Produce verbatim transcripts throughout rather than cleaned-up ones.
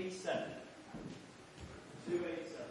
eighty-seven. two eighty-seven.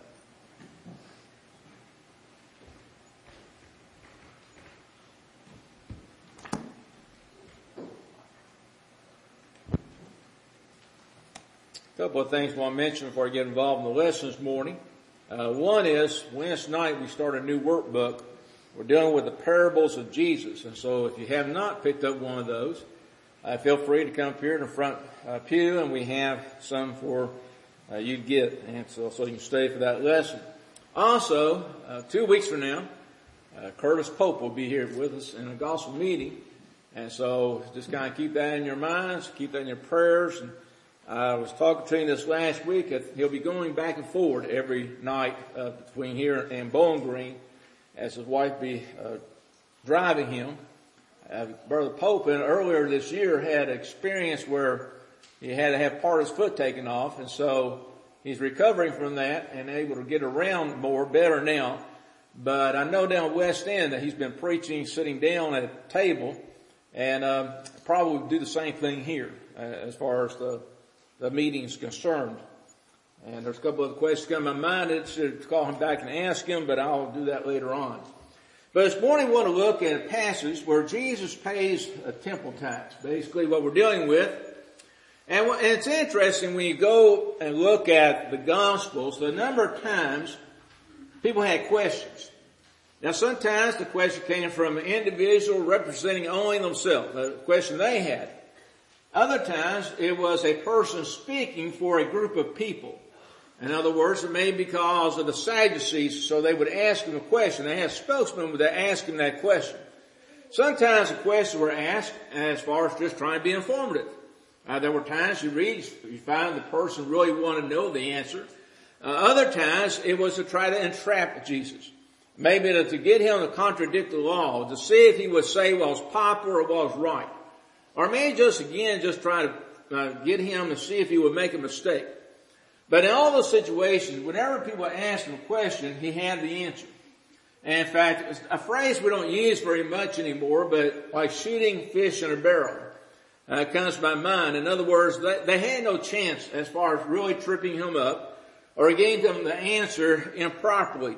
A couple of things I want to mention before I get involved in the lesson this morning. Uh, one is, Wednesday night we start a new workbook. We're dealing with the parables of Jesus. And so if you have not picked up one of those, uh, feel free to come up here in the front uh, pew, and we have some for uh, you to get. And so, so you can stay for that lesson. Also, uh, two weeks from now, uh, Curtis Pope will be here with us in a gospel meeting. And so just kind of keep that in your minds, keep that in your prayers. And I was talking to him this last week. He'll be going back and forward every night uh, between here and Bowling Green as his wife be uh, driving him. Uh, Brother Pope in, earlier this year had an experience where he had to have part of his foot taken off, and so he's recovering from that and able to get around more, better now. But I know down West End that he's been preaching sitting down at a table, and uh, probably will do the same thing here uh, as far as the the meeting is concerned. And there's a couple of questions come to my mind. It's to call him back and ask him, but I'll do that later on. But this morning we want to look at a passage where Jesus pays a temple tax, basically what we're dealing with. And it's interesting when you go and look at the Gospels, the number of times people had questions. Now sometimes the question came from an individual representing only themselves, the question they had. Other times, it was a person speaking for a group of people. In other words, it may be because of the Sadducees, so they would ask him a question. They had spokesmen would ask him that question. Sometimes the questions were asked as far as just trying to be informative. Uh, there were times you read, you find the person really wanted to know the answer. Uh, other times, it was to try to entrap Jesus. Maybe to, to get him to contradict the law, to see if he would say what was popular or what was right. Or maybe just again, just try to uh, get him to see if he would make a mistake. But in all those situations, whenever people asked him a question, he had the answer. And in fact, a phrase we don't use very much anymore, but like shooting fish in a barrel, uh, comes to my mind. In other words, they, they had no chance as far as really tripping him up or getting them the answer improperly.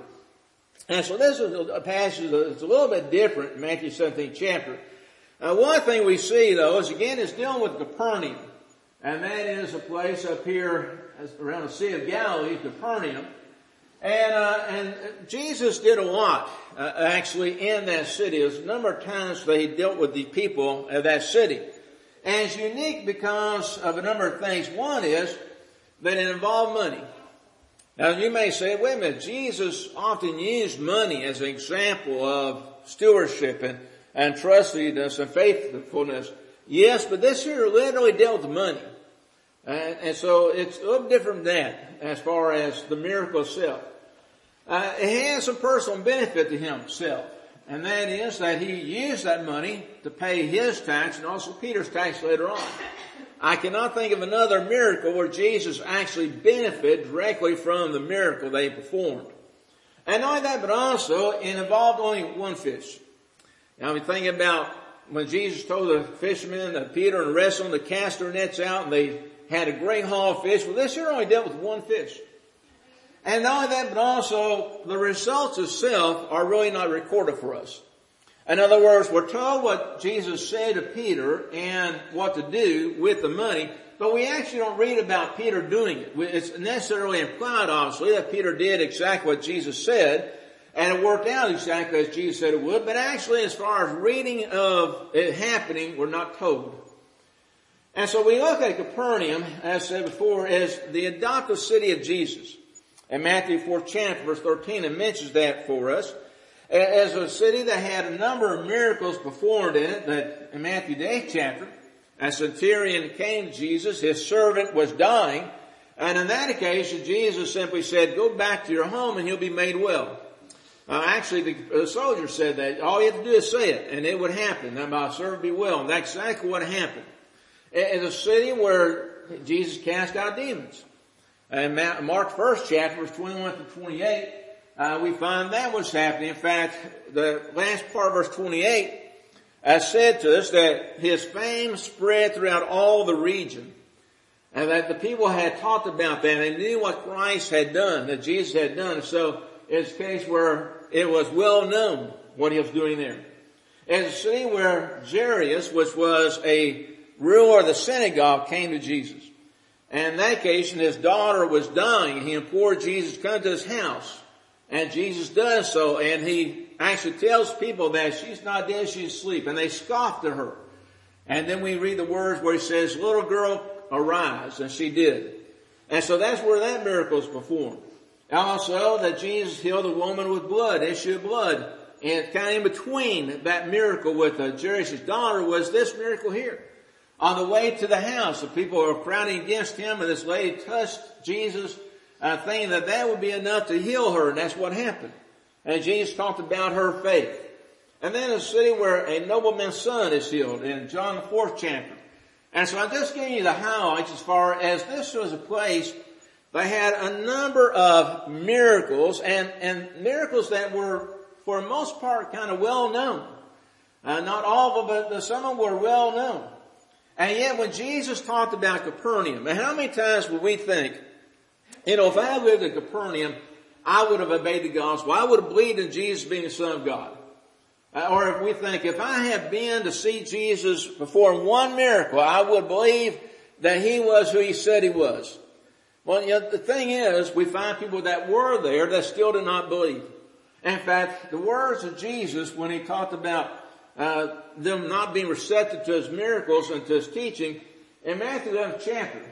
And so this is a passage that's a little bit different in Matthew seventeenth chapter. Uh, one thing we see, though, is again, it's dealing with Capernaum. And that is a place up here around the Sea of Galilee, Capernaum. And, uh, and Jesus did a lot, uh, actually, in that city. There's a number of times that he dealt with the people of that city. And it's unique because of a number of things. One is that it involved money. Now, you may say, wait a minute, Jesus often used money as an example of stewardship and and trustworthiness and faithfulness. Yes, but this here literally dealt with money. And, and so it's a little different than that as far as the miracle itself. Uh, it has some personal benefit to himself. And that is that he used that money to pay his tax and also Peter's tax later on. I cannot think of another miracle where Jesus actually benefited directly from the miracle they performed. And not only that, but also it involved only one fish. Now, we think about when Jesus told the fishermen, uh, Peter and the rest of them, to cast their nets out, and they had a great haul of fish. Well, this year only dealt with one fish. And not only that, but also the results itself are really not recorded for us. In other words, we're told what Jesus said to Peter and what to do with the money, but we actually don't read about Peter doing it. It's necessarily implied, obviously, that Peter did exactly what Jesus said. And it worked out exactly as Jesus said it would. But actually, as far as reading of it happening, we're not told. And so we look at Capernaum, as I said before, as the adopted city of Jesus. In Matthew fourth chapter, verse thirteen, it mentions that for us. As a city that had a number of miracles performed in it, that in Matthew the eighth chapter, a centurion came to Jesus, his servant was dying, and on that occasion, Jesus simply said, go back to your home and he'll be made well. Uh, actually, the, the soldier said that. All you have to do is say it, and it would happen. That my servant be well. And that's exactly what happened. It's a city where Jesus cast out demons. In Mark first chapter, verse twenty-one to twenty-eight, uh, we find that was happening. In fact, the last part of verse twenty-eight uh, said to us that his fame spread throughout all the region. And that the people had talked about that, and they knew what Christ had done, that Jesus had done. And so it's a case where it was well known what he was doing there. It's a city where Jairus, which was a ruler of the synagogue, came to Jesus. And in that occasion, his daughter was dying, and he implored Jesus to come to his house. And Jesus does so, and he actually tells people that she's not dead, she's asleep. And they scoffed at her. And then we read the words where he says, little girl, arise, and she did. And so that's where that miracle is performed. Also, that Jesus healed a woman with blood, issue of blood. And kind of in between that miracle with uh, Jairus' daughter was this miracle here. On the way to the house, the people were crowding against him, and this lady touched Jesus, uh, thinking that that would be enough to heal her, and that's what happened. And Jesus talked about her faith. And then a city where a nobleman's son is healed in John the fourth chapter. And so I'm just giving you the highlights as far as this was a place they had a number of miracles, and, and miracles that were, for the most part, kind of well known. Uh, not all of them, but some of them were well known. And yet when Jesus talked about Capernaum, and how many times would we think, you know, if I lived in Capernaum, I would have obeyed the gospel. I would have believed in Jesus being the Son of God. Uh, or if we think, if I had been to see Jesus perform one miracle, I would believe that he was who he said he was. Well, you know, the thing is, we find people that were there that still did not believe. In fact, the words of Jesus when he talked about uh, them not being receptive to his miracles and to his teaching, in Matthew eleventh chapter,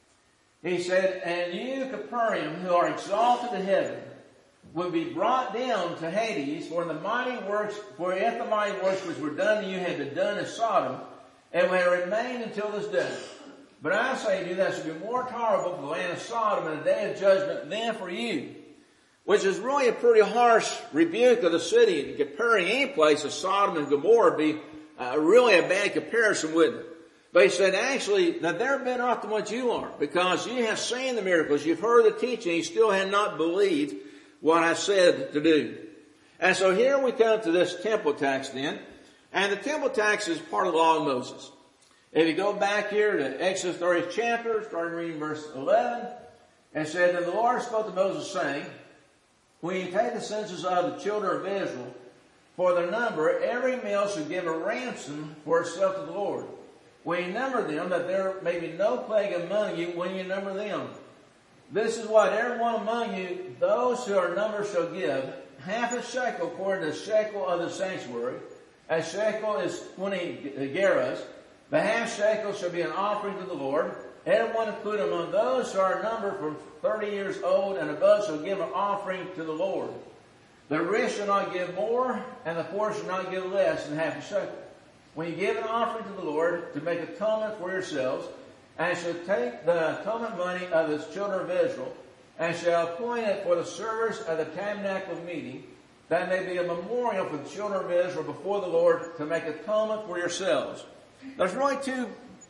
he said, and you, Capernaum, who are exalted to heaven, will be brought down to Hades, for the mighty works, for if the mighty works which were done to you had been done in Sodom, and will have remained until this day. But I say to you, that should be more tolerable for the land of Sodom in the day of judgment than for you. Which is really a pretty harsh rebuke of the city. Comparing any place of Sodom and Gomorrah would be uh, really a bad comparison, wouldn't it? But he said, actually, that they're better off than what you are, because you have seen the miracles, you've heard the teaching, you still have not believed what I said to do. And so here we come to this temple tax then. And the temple tax is part of the law of Moses. If you go back here to Exodus thirtieth chapter, starting reading verse eleven, it said, and the Lord spoke to Moses, saying, when you take the census of the children of Israel, for their number, every male should give a ransom for itself to the Lord. When you number them, that there may be no plague among you when you number them. This is what everyone among you, those who are numbered, shall give, half a shekel according to the shekel of the sanctuary. A shekel is twenty gerahs. The half shekel shall be an offering to the Lord. Everyone included among those who are numbered from thirty years old and above shall give an offering to the Lord. The rich shall not give more, and the poor shall not give less than half a shekel. When you give an offering to the Lord to make atonement for yourselves, and shall take the atonement money of the children of Israel, and shall appoint it for the service of the tabernacle of meeting, that may be a memorial for the children of Israel before the Lord to make atonement for yourselves. There's really two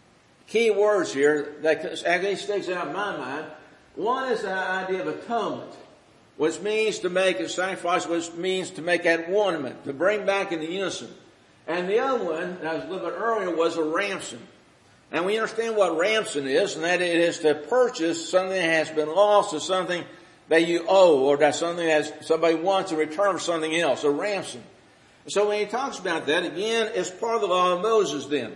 key words here that actually sticks out in my mind. One is the idea of atonement, which means to make a sacrifice, which means to make at one, to bring back into unison. And the other one, that was a little bit earlier, was a ransom. And we understand what ransom is, and that it is to purchase something that has been lost or something that you owe, or that something that somebody wants in return for something else, a ransom. So when he talks about that, again, it's part of the law of Moses then.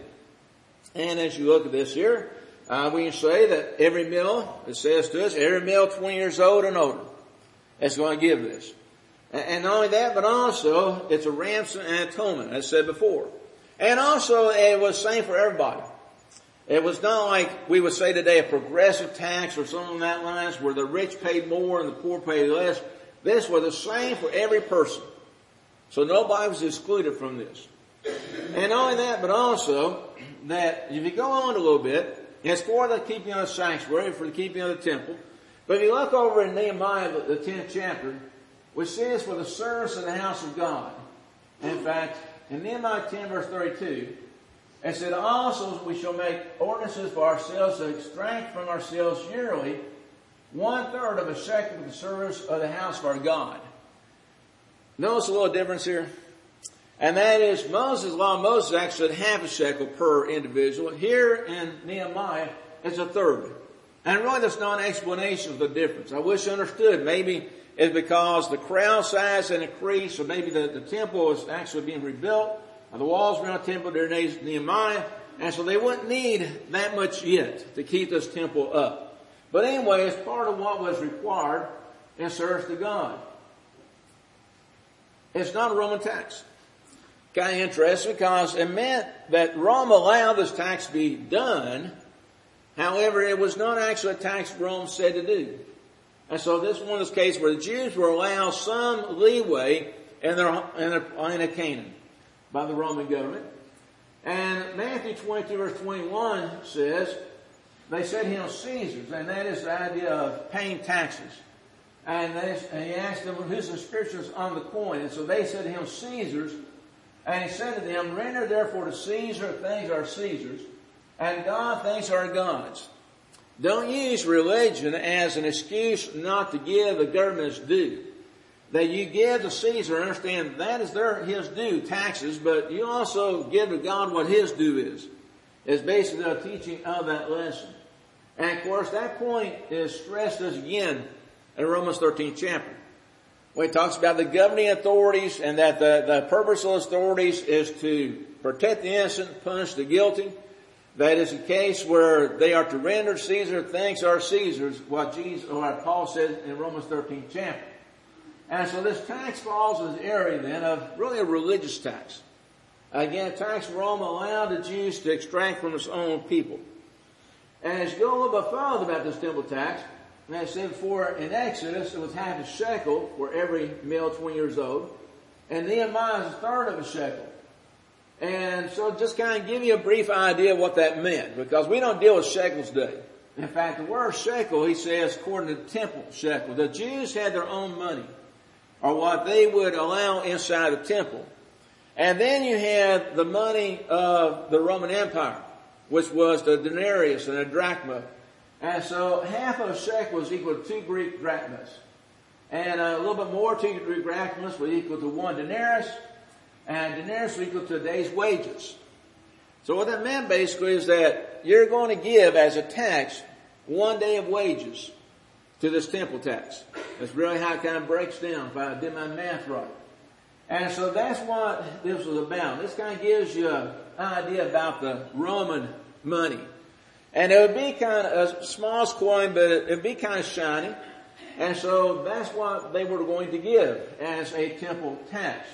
And as you look at this here, uh, we can say that every male, it says to us, every male twenty years old and older is going to give this. And not only that, but also it's a ransom and atonement, as said before. And also it was the same for everybody. It was not like we would say today a progressive tax or something along that lines where the rich paid more and the poor paid less. This was the same for every person. So nobody was excluded from this. And not only that, but also that if you go on a little bit, it's for the keeping of the sanctuary, for the keeping of the temple. But if you look over in Nehemiah, the tenth chapter, we see this for the service of the house of God. In fact, in Nehemiah ten verse thirty-two, it said, also we shall make ordinances for ourselves to extract from ourselves yearly one third of a shekel for the service of the house of our God. Notice a little difference here. And that is Moses' law. Moses actually said half a shekel per individual. Here in Nehemiah, it's a third. And really there's not an explanation of the difference. I wish I understood. Maybe it's because the crowd size had increased, or maybe the, the temple was actually being rebuilt, or the walls around the temple during Nehemiah, and so they wouldn't need that much yet to keep this temple up. But anyway, it's part of what was required in service to God. It's not a Roman tax. Kind of interesting because it meant that Rome allowed this tax to be done. However, it was not actually a tax Rome said to do. And so this is one of those cases where the Jews were allowed some leeway in their, in their land of Canaan by the Roman government. And Matthew twenty-two verse twenty-one says, they said to him Caesar's, and that is the idea of paying taxes. And, they, and he asked them, whose inscription is on the coin? And so they said to him, Caesar's. And he said to them, render therefore to Caesar things are Caesar's, and God things are God's. Don't use religion as an excuse not to give the government's due. That you give to Caesar, understand that is their, his due, taxes, but you also give to God what his due is. It's basically a teaching of that lesson. And of course that point is stressed as again in Romans thirteenth chapter. When it talks about the governing authorities and that the, the purpose of those authorities is to protect the innocent, punish the guilty. That is a case where they are to render Caesar things are Caesar's, what Jesus, or what Paul said in Romans thirteenth chapter. And so this tax falls in the area then of really a religious tax. Again, a tax Rome allowed the Jews to extract from its own people. And as you go a little bit further about this temple tax, and I said before in Exodus, it was half a shekel for every male twenty years old. And Nehemiah is a third of a shekel. And so just kind of give you a brief idea of what that meant, because we don't deal with shekels today. In fact, the word shekel, he says, according to the temple shekel, the Jews had their own money, or what they would allow inside the temple. And then you had the money of the Roman Empire, which was the denarius and the drachma. And so half of a shekel was equal to two Greek drachmas. And a little bit more, two Greek drachmas was equal to one denarius. And denarius was equal to a day's wages. So what that meant basically is that you're going to give as a tax one day of wages to this temple tax. That's really how it kind of breaks down, if I did my math right. And so that's what this was about. This kind of gives you an idea about the Roman money. And it would be kind of a small coin, but it would be kind of shiny. And so that's what they were going to give as a temple tax.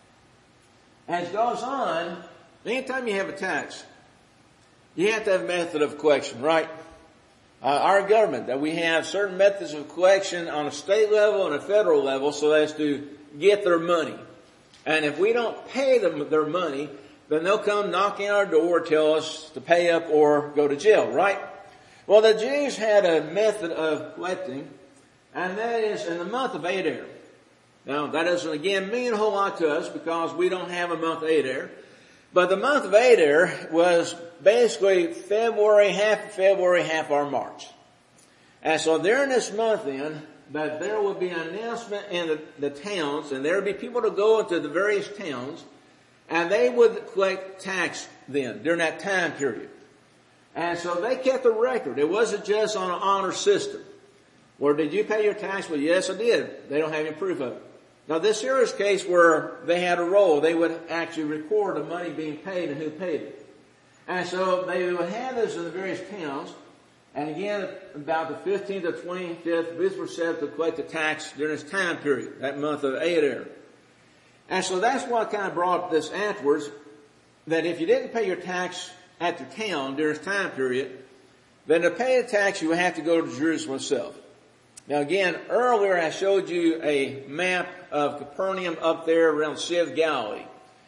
As it goes on, anytime you have a tax, you have to have a method of collection, right? Uh, our government, that we have certain methods of collection on a state level and a federal level so as to get their money. And if we don't pay them their money, then they'll come knocking on our door, tell us to pay up or go to jail, right? Well, the Jews had a method of collecting, and that is in the month of Adar. Now, that doesn't, again, mean a whole lot to us because we don't have a month of Adar. But the month of Adar was basically February, half of February, half our March. And so during this month then, that there would be an announcement in the, the towns, and there would be people to go into the various towns, and they would collect tax then, during that time period. And so they kept a record. It wasn't just on an honor system. Well, did you pay your tax? Well, yes, I did. They don't have any proof of it. Now, this here is a case where they had a roll. They would actually record the money being paid and who paid it. And so they would have this in the various towns. And again, about the fifteenth to twenty-fifth, these were set to collect the tax during this time period, that month of Adar. And so that's what kind of brought this afterwards, that if you didn't pay your tax at your town during this time period, then to pay the tax you would have to go to Jerusalem itself. Now again, earlier I showed you a map of Capernaum up there around the Sea of Galilee.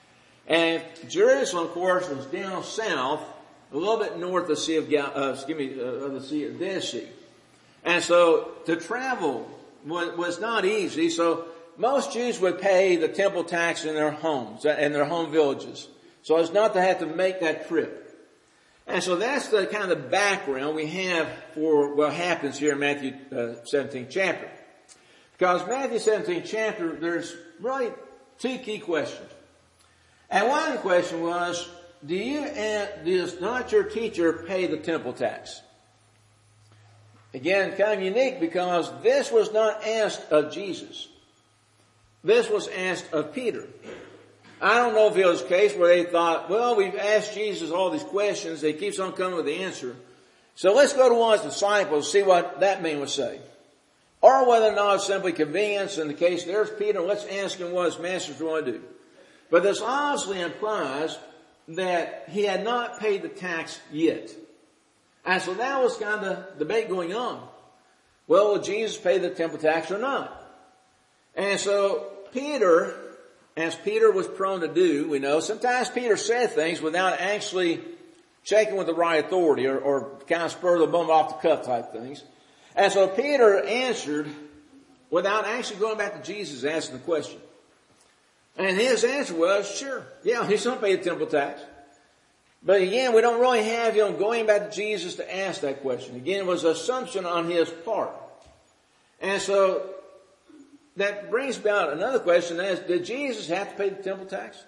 And Jerusalem, of course, was down south, a little bit north of the Sea of Gal- uh, excuse me, uh, of the Sea of Dead Sea. And so to travel was, was not easy. So most Jews would pay the temple tax in their homes, in their home villages. So as not to have to make that trip. And so that's the kind of the background we have for what happens here in Matthew uh, seventeenth chapter. Because Matthew seventeenth chapter, there's really two key questions. And one question was, do you, uh, does not your teacher pay the temple tax? Again, kind of unique because this was not asked of Jesus. This was asked of Peter. I don't know if it was a case where they thought, well, we've asked Jesus all these questions. He keeps on coming with the answer. So let's go to one of his disciples, see what that man would say. Or whether or not it's simply convenience. In the case, there's Peter. Let's ask him what his master's going to do. But this obviously implies that he had not paid the tax yet. And so that was kind of the debate going on. Well, will Jesus pay the temple tax or not? And so Peter, as Peter was prone to do, we know, sometimes Peter said things without actually checking with the right authority or, or kind of spur the bum off the cuff type things. And so Peter answered without actually going back to Jesus asking the question. And his answer was, sure, yeah, he's going to pay the temple tax. But again, we don't really have him going back to Jesus to ask that question. Again, it was an assumption on his part. And so that brings about another question, that is, did Jesus have to pay the temple tax?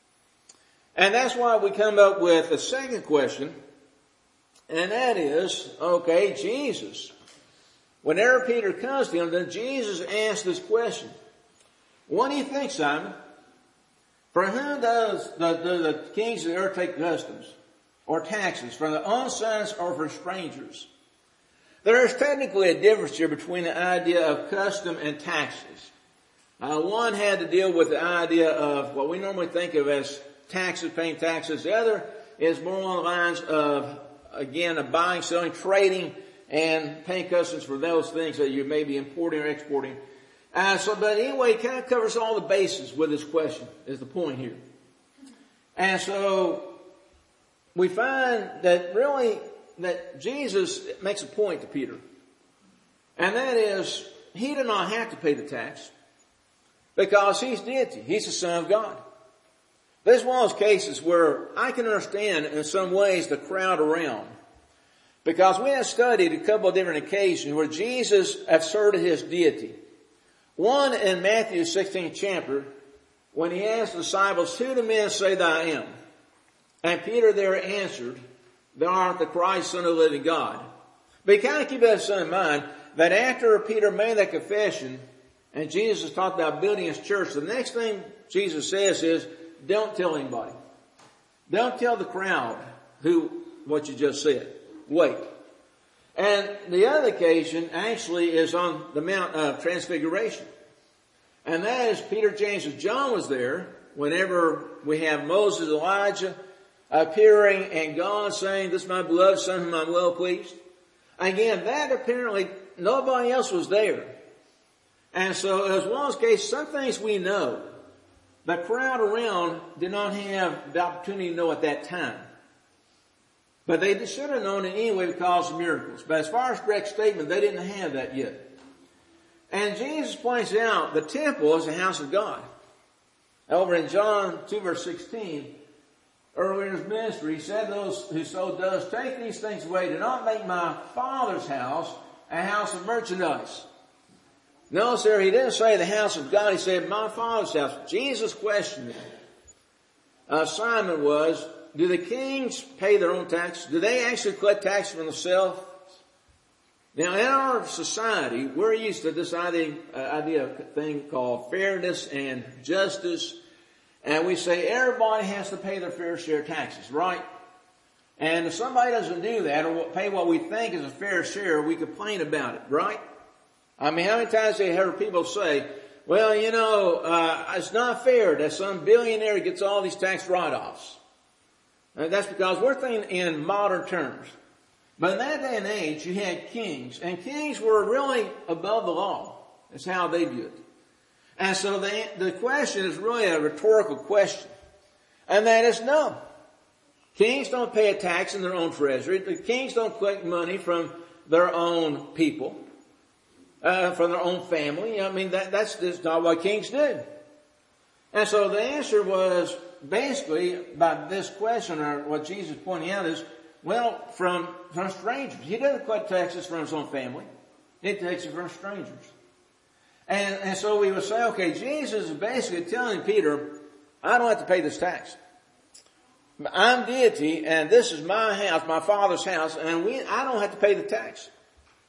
And that's why we come up with a second question, and that is, okay, Jesus. Whenever Peter comes to him, then Jesus asks this question. What do you think, Simon? For whom does the, the, the kings of the earth take customs or taxes? For their own sons or for strangers? There is technically a difference here between the idea of custom and taxes. Uh, one had to deal with the idea of what we normally think of as taxes, paying taxes. The other is more along the lines of, again, of buying, selling, trading, and paying customs for those things that you may be importing or exporting. Uh, so, but anyway, it kind of covers all the bases with this question, is the point here. And so, we find that really, that Jesus makes a point to Peter. And that is, he did not have to pay the tax, because he's deity. He's the Son of God. This is one of those cases where I can understand in some ways the crowd around. Because we have studied a couple of different occasions where Jesus asserted his deity. One in Matthew sixteenth chapter, when he asked the disciples, who do men say that I am? And Peter there answered, thou art the Christ, Son of the living God. But you kind of keep that in mind, that after Peter made that confession, and Jesus talked about building his church, the next thing Jesus says is, don't tell anybody. Don't tell the crowd who, what you just said. Wait. And the other occasion actually is on the Mount of Transfiguration. And that is Peter, James, and John was there whenever we have Moses, Elijah appearing and God saying, this is my beloved Son whom I'm well pleased. Again, that apparently nobody else was there. And so as one of those cases, some things we know, the crowd around did not have the opportunity to know at that time. But they should have known it anyway because of miracles. But as far as direct statement, they didn't have that yet. And Jesus points out the temple is the house of God. Over in John two verse sixteen, earlier in his ministry, he said to those who so does, take these things away. Do not make my Father's house a house of merchandise. No, sir, he didn't say the house of God. He said my Father's house. Jesus' question uh, Simon was, do the kings pay their own tax? Do they actually collect tax from themselves? Now, in our society, we're used to this idea, uh, idea of a thing called fairness and justice. And we say everybody has to pay their fair share of taxes, right? And if somebody doesn't do that or pay what we think is a fair share, we complain about it, right? I mean, how many times have you heard people say, well, you know, uh, it's not fair that some billionaire gets all these tax write-offs. And that's because we're thinking in modern terms. But in that day and age, you had kings, and kings were really above the law. That's how they viewed it. And so the, the question is really a rhetorical question. And that is no. Kings don't pay a tax in their own treasury. The kings don't collect money from their own people, uh, from their own family. I mean, that, that's just not what kings do. And so the answer was basically by this question, or what Jesus is pointing out is, well, from, from strangers. He doesn't collect taxes from his own family. He takes it from strangers. And, and so we would say, okay, Jesus is basically telling Peter, I don't have to pay this tax. I'm deity, and this is my house, my Father's house, and we, I don't have to pay the tax.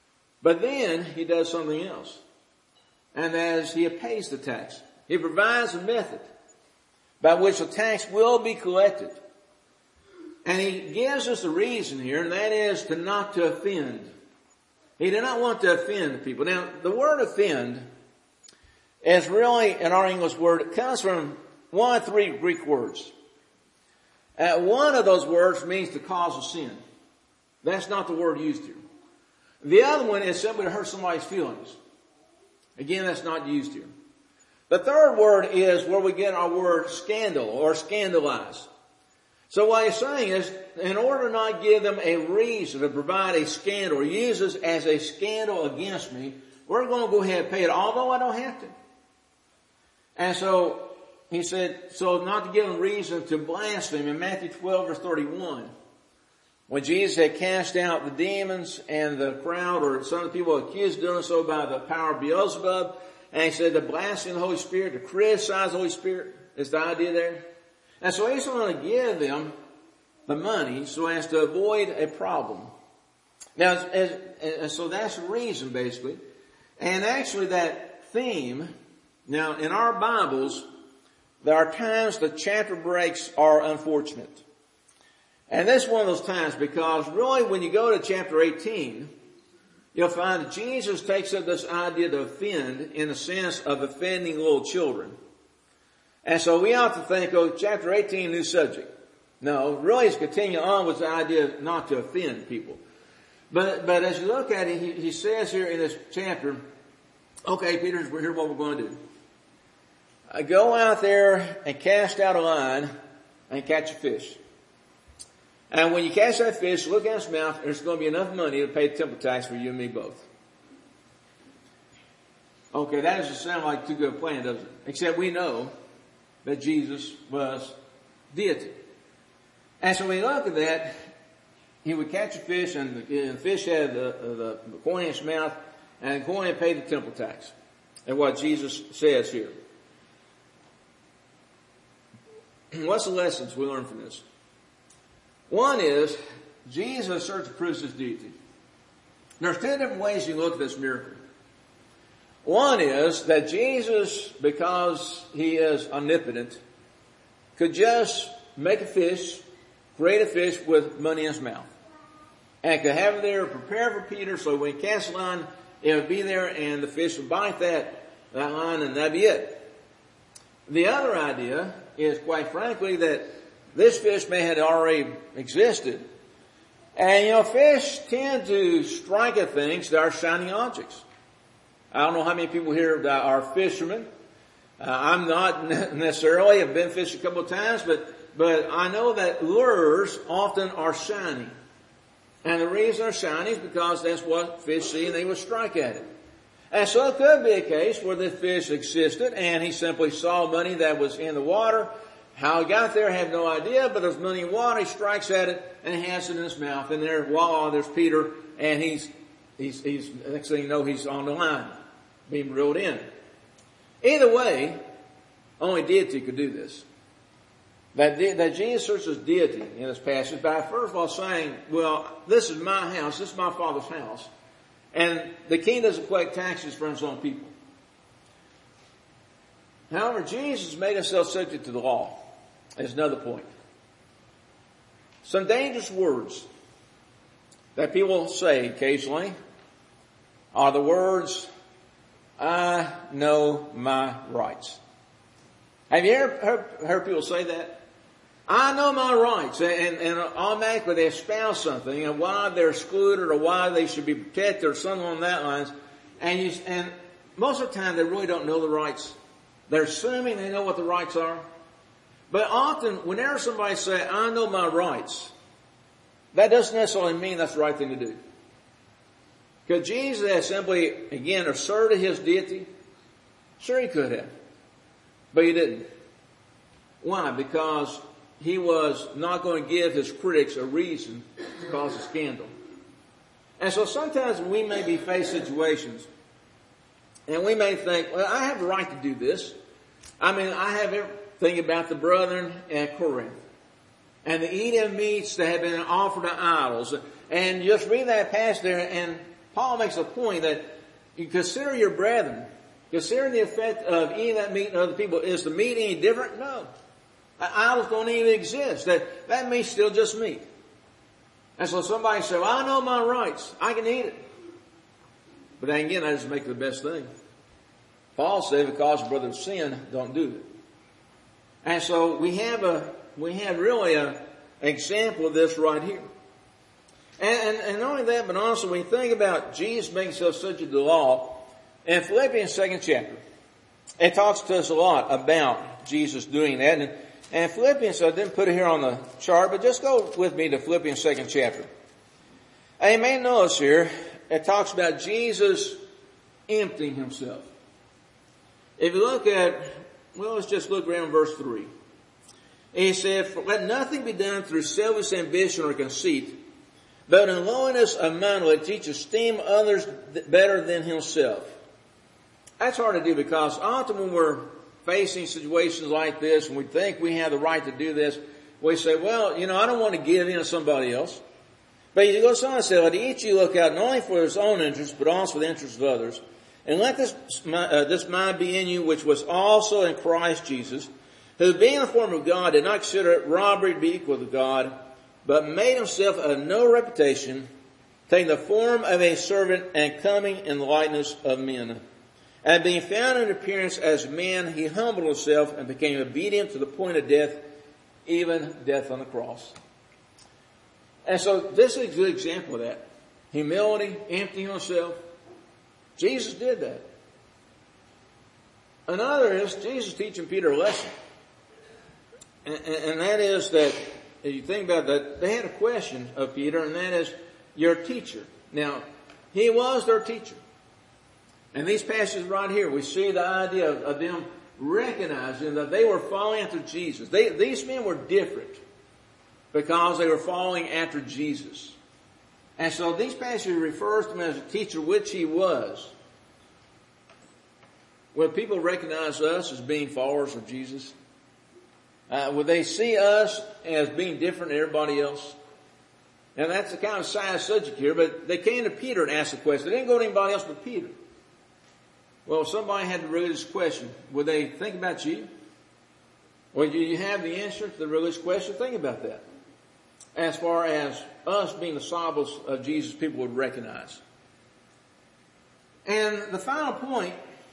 But then he does something else. And as he pays the tax, he provides a method by which the tax will be collected. And he gives us a reason here, and that is to not to offend. He did not want to offend people. Now, the word offend is really, in our English word, it comes from one of three Greek words. Uh, one of those words means to cause a sin. That's not the word used here. The other one is simply to hurt somebody's feelings. Again, that's not used here. The third word is where we get our word scandal or scandalize. So what he's saying is, in order to not give them a reason to provide a scandal or use this as a scandal against me, we're going to go ahead and pay it, although I don't have to. And so he said, so not to give them reason to blaspheme. In Matthew twelve, verse thirty-one, when Jesus had cast out the demons and the crowd, or some of the people accused of doing so by the power of Beelzebub, and he said to blaspheme the Holy Spirit, to criticize the Holy Spirit, is the idea there. And so he's going to give them the money so as to avoid a problem. Now, as, as, so that's the reason, basically. And actually that theme, now in our Bibles, there are times the chapter breaks are unfortunate. And this is one of those times, because really when you go to chapter eighteen, you'll find that Jesus takes up this idea to offend in the sense of offending little children. And so we ought to think, oh, chapter eighteen, new subject. No, really it's continuing on with the idea not to offend people. But, but as you look at it, he, he says here in this chapter, okay, Peter, here's what we're going to do. Uh, go out there and cast out a line and catch a fish. And when you catch that fish, look at its mouth, there's going to be enough money to pay the temple tax for you and me both. Okay, that doesn't sound like too good a plan, does it? Except we know that Jesus was deity. And so when you look at that, he would catch a fish, and the, and the fish had the, the, the coin in its mouth, and the coin had paid the temple tax. And what Jesus says here. What's the lessons we learn from this? One is, Jesus certainly proves his deity. There's two different ways you look at this miracle. One is that Jesus, because he is omnipotent, could just make a fish, create a fish with money in his mouth. And could have it there prepared for Peter, so when he casts the line, it would be there and the fish would bite that, that line, and that'd be it. The other idea is, quite frankly, that this fish may have already existed. And, you know, fish tend to strike at things that are shining objects. I don't know how many people here that are fishermen. Uh, I'm not necessarily. I've been fishing a couple of times, but, but I know that lures often are shiny. And the reason they're shiny is because that's what fish see and they will strike at it. And so it could be a case where the fish existed and he simply saw money that was in the water. How he got there, I have no idea, but there's money in water, he strikes at it, and he has it in his mouth. And there, voila, there's Peter, and he's, he's, he's, next thing you know, he's on the line, being reeled in. Either way, only deity could do this. That, that Jesus asserts deity in this passage by first of all saying, well, this is my house, this is my Father's house, and the king doesn't collect taxes for his own people. However, Jesus made himself subject to the law. Is another point. Some dangerous words that people say occasionally are the words, I know my rights. Have you ever heard, heard people say that? I know my rights. And, and automatically they espouse something and why they're excluded or why they should be protected or something along that lines. And, you, and most of the time they really don't know the rights. They're assuming they know what the rights are. But often, whenever somebody says, I know my rights, that doesn't necessarily mean that's the right thing to do. Could Jesus have simply, again, asserted his deity? Sure he could have. But he didn't. Why? Because he was not going to give his critics a reason to cause a scandal. And so sometimes we may be faced situations and we may think, well, I have the right to do this. I mean, I have everything about the brethren at Corinth and the eating of meats that have been offered to idols. And just read that passage there and Paul makes a point that you consider your brethren. Considering the effect of eating that meat and other people, is the meat any different? No. Idols don't even exist. That, that meat's still just meat. And so somebody said, well, I know my rights. I can eat it. But then again, I just make the best thing. Paul said, because your brother sin, don't do it. And so we have a, we have really a, an example of this right here. And, and, and not only that, but also when you think about Jesus making himself subject to the law, in Philippians second chapter, it talks to us a lot about Jesus doing that. And, and Philippians, I didn't put it here on the chart, but just go with me to Philippians second chapter. And you may notice here, it talks about Jesus emptying himself. If you look at, well, let's just look around verse three. He said, let nothing be done through selfish ambition or conceit, but in lowliness of mind let each esteem others better than himself. That's hard to do because often when we're facing situations like this and we think we have the right to do this, we say, well, you know, I don't want to give in to somebody else. But he goes on and says, let each of you look out not only for his own interest, but also for the interest of others. And let this, uh, this mind be in you, which was also in Christ Jesus, who being in the form of God did not consider it robbery to be equal to God, but made himself of no reputation, taking the form of a servant and coming in the likeness of men. And being found in appearance as man, he humbled himself and became obedient to the point of death, even death on the cross. And so this is a good example of that. Humility, emptying himself. Jesus did that. Another is Jesus teaching Peter a lesson. And, and that is that, if you think about that, they had a question of Peter, and that is, your teacher. Now, he was their teacher. And these passages right here, we see the idea of, of them recognizing that they were following after Jesus. They, these men were different because they were following after Jesus. And so these passages refers to him as a teacher, which he was. When people recognize us as being followers of Jesus, uh, would they see us as being different than everybody else? Now that's the kind of side subject here, but they came to Peter and asked the question. They didn't go to anybody else but Peter. Well, if somebody had to raise this question, would they think about you? Well, do you have the answer to the religious question? Think about that. As far as us being the disciples of Jesus, people would recognize. And the final point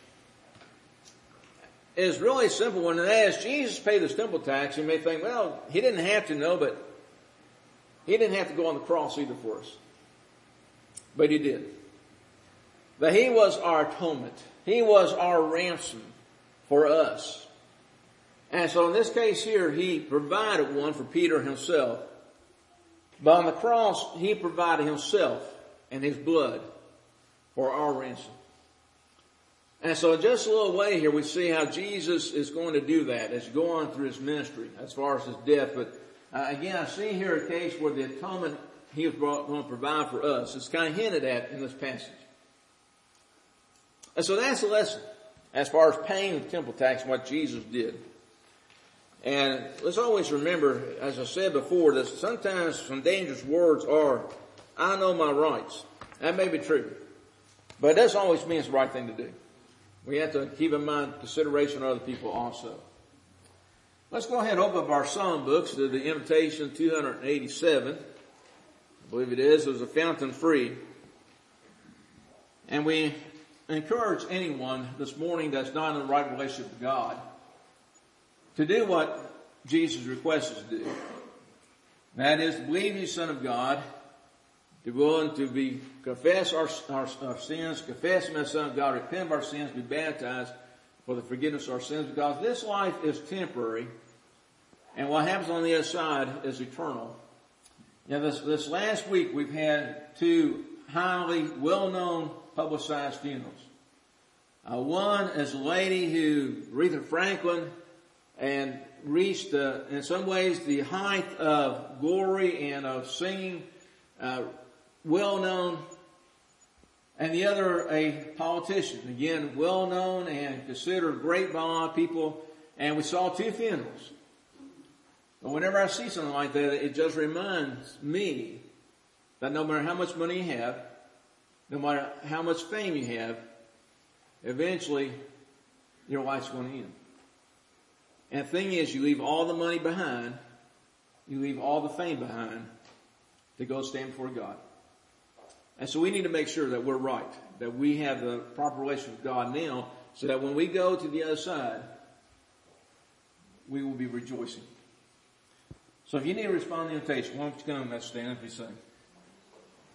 is really a simple one, and that is Jesus paid the temple tax. You may think, well, he didn't have to know, but he didn't have to go on the cross either for us. But he did. But he was our atonement. He was our ransom for us. And so in this case here, he provided one for Peter himself. But on the cross, he provided himself and his blood for our ransom. And so just a little way here, we see how Jesus is going to do that as he goes on through his ministry as far as his death. But uh, again, I see here a case where the atonement he was going to provide for us. It's kind of hinted at in this passage. And so that's the lesson as far as paying the temple tax and what Jesus did. And let's always remember, as I said before, that sometimes some dangerous words are, I know my rights. That may be true. But it doesn't always mean it's the right thing to do. We have to keep in mind consideration of other people also. Let's go ahead and open up our song books to the Invitation two eighty-seven. I believe it is. It was a fountain free. And we encourage anyone this morning that's not in the right relationship with God to do what Jesus requests us to do. That is to believe He's Son of God, to be willing to be, confess our, our, our sins, confess Him as Son of God, repent of our sins, be baptized for the forgiveness of our sins, because this life is temporary, and what happens on the other side is eternal. Now this, this last week we've had two highly well-known publicized funerals. Uh, one is a lady who, Aretha Franklin, and reached, uh, in some ways, the height of glory and of singing, uh, well-known. And the other, a politician, again, well-known and considered great by a lot of people. And we saw two funerals. But whenever I see something like that, it just reminds me that no matter how much money you have, no matter how much fame you have, eventually your life's going to end. And the thing is, you leave all the money behind, you leave all the fame behind to go stand before God. And so we need to make sure that we're right, that we have the proper relationship with God now, so that when we go to the other side, we will be rejoicing. So if you need to respond to the invitation, why don't you come and let's stand up and sing.